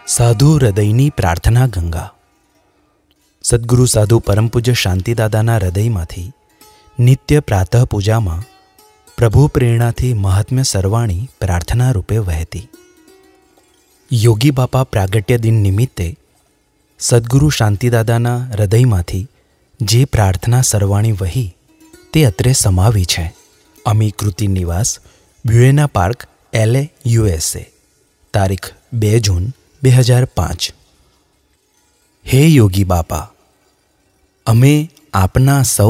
સાધુ હૃદયની પ્રાર્થના ગંગા. સદ્ગુરુ સાધુ પરમ પૂજ્ય શાંતિદાદાના હૃદયમાંથી નિત્ય પ્રાતઃ પૂજામાં પ્રભુ પ્રેરણાથી મહાત્મ્ય સરવાણી પ્રાર્થના રૂપે વહેતી. યોગી બાપા પ્રાગટ્ય દિન નિમિત્તે સદ્ગુરુ શાંતિદાદાના હૃદયમાંથી જે પ્રાર્થના સરવાણી વહી તે અત્રે સમાવી છે. અમી કૃતિ નિવાસ, બ્યુએના પાર્ક, LA, USA. તારીખ 2 જૂન 2005. હે યોગી બાપા, અમે આપના સૌ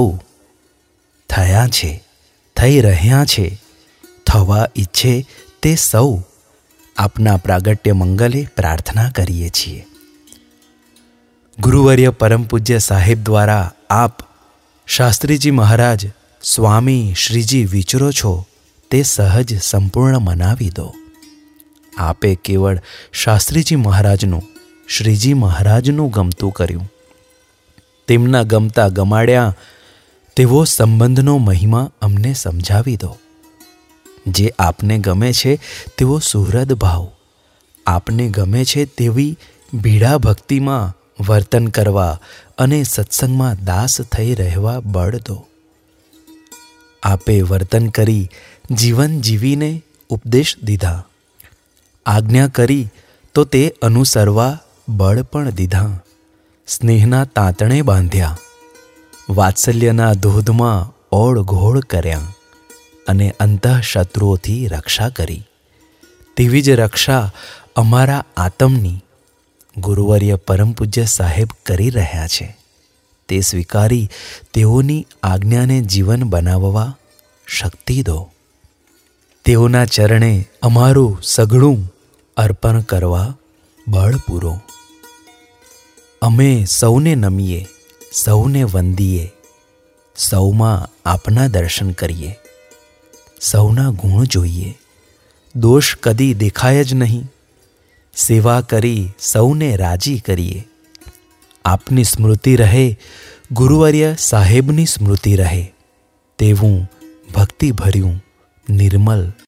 થયા છે, થઈ રહ્યા છે, થવા ઈચ્છે તે સૌ આપના પ્રાગટ્ય મંગલે પ્રાર્થના કરીએ છીએ. ગુરુવર્ય પરમ પૂજ્ય સાહેબ દ્વારા આપ શાસ્ત્રીજી મહારાજ, સ્વામી શ્રીજી વિચરો છો તે સહજ સંપૂર્ણ મનાવી દો. આપે કેવળ શાસ્ત્રીજી મહારાજનું, શ્રીજી મહારાજનું ગમતું કર્યું, તેમના ગમતા ગમાડ્યા તેવો સંબંધનો મહિમા અમને સમજાવી દો. જે આપને ગમે છે તેવો સુહૃદ ભાવ, આપને ગમે છે તેવી ભીડા ભક્તિમાં વર્તન કરવા અને સત્સંગમાં દાસ થઈ રહેવા બળ દો. આપે વર્તન કરી જીવન જીવીને ઉપદેશ દીધા, આજ્ઞા કરી તો તે અનુસરવા બળ પણ દીધા. સ્નેહના તાંતણે બાંધ્યા, વાત્સલ્યના ધોધમાં ઓળઘોળ કર્યા અને અંતઃશત્રુઓથી રક્ષા કરી. તેવી જ રક્ષા અમારા આત્મની ગુરુવર્ય પરમ પૂજ્ય સાહેબ કરી રહ્યા છે. તે સ્વીકારી તેઓની આજ્ઞાને જીવન બનાવવા શક્તિ દો. તેઓના ચરણે અમારું સઘળું અર્પણ કરવા બળ પૂરો. અમે સૌને નમીએ, સૌને વંદીએ, સૌમાં આપના દર્શન કરીએ, સૌના ગુણ જોઈએ, દોષ કદી દેખાય જ નહીં. સેવા કરી સૌને રાજી કરીએ. આપની સ્મૃતિ રહે, ગુરુવર્ય સાહેબની સ્મૃતિ રહે તેવું ભક્તિ ભર્યું નિર્મલ